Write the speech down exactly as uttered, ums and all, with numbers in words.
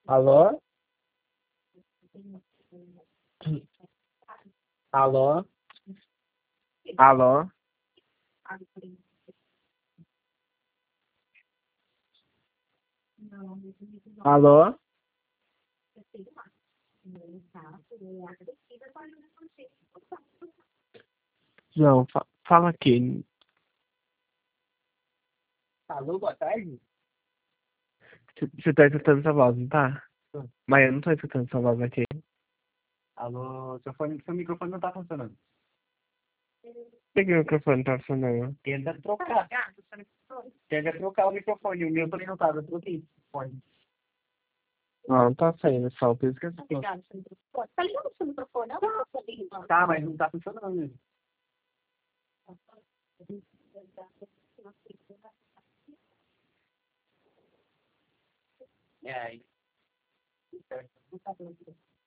Alô? Alô? Alô? Alô? João, fa- fala aqui. Alô, boa tarde? Você tá escutando sua voz, não tá? Mas eu não tô escutando sua voz aqui. Alô, seu, fone, seu microfone não tá funcionando. Por que que o microfone tá funcionando? Tenta trocar. Tenta trocar o microfone. O meu também não tava. Eu troquei. Pode. Não, tá saindo só, por isso que eu tô... Obrigada, seu microfone. Tá ligado o seu microfone? Não, não, tá ligado. Tá, mas não tá funcionando. É, aí.